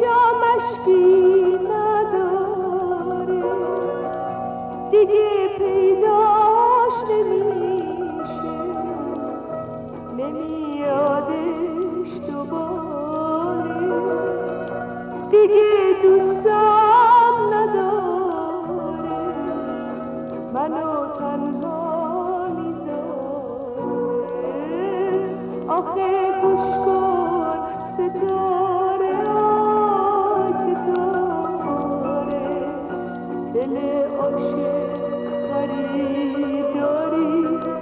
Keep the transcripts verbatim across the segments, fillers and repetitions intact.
جا مشکی نداره، دیگه پیداش نمیشه، نمیادش دوباره، دیگه دوستم نداره، منو تنها میذاره. آخه گوش کن ستاره، آی ستاره، دل عاشق خریداری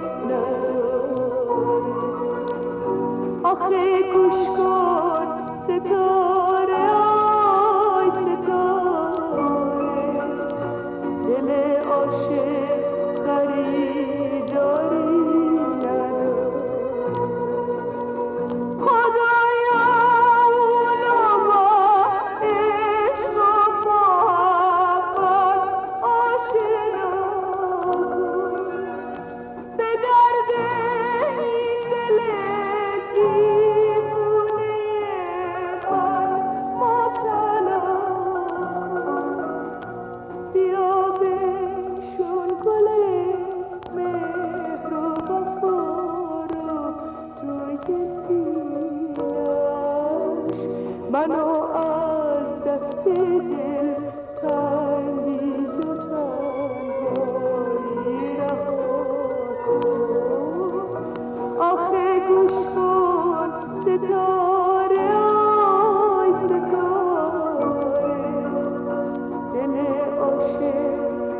نداره. آخه گوش کن ستاره، آی ستاره، دل عاشق خریداری نداره. خدایا اونو با عشق و محبت آشنا کن، به درد این دل دیوونه من مبتلا کن. بیا بنشون گل مهر و وفا رو توی سینه‌اش، منو از دست دل تنگی و تنهایی رها کن. آخه گوش کن ستاره، آی ستاره، دل عاشق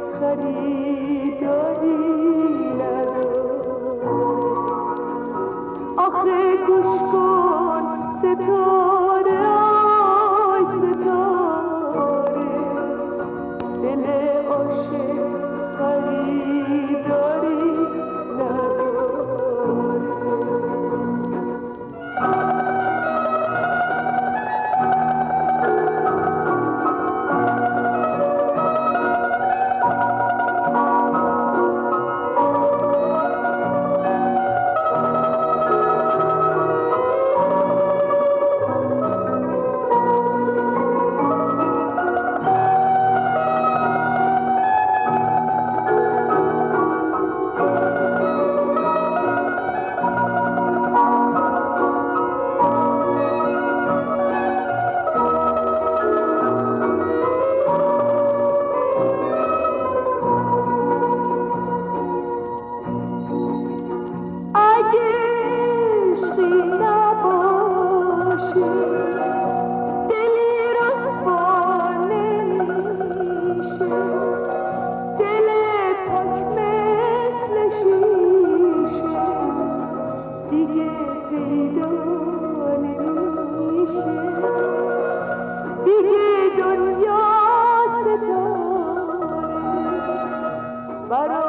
خریداری نداره. آخه گوش کن ستاره، آی ستاره، دل عاشق خریداری نداره. But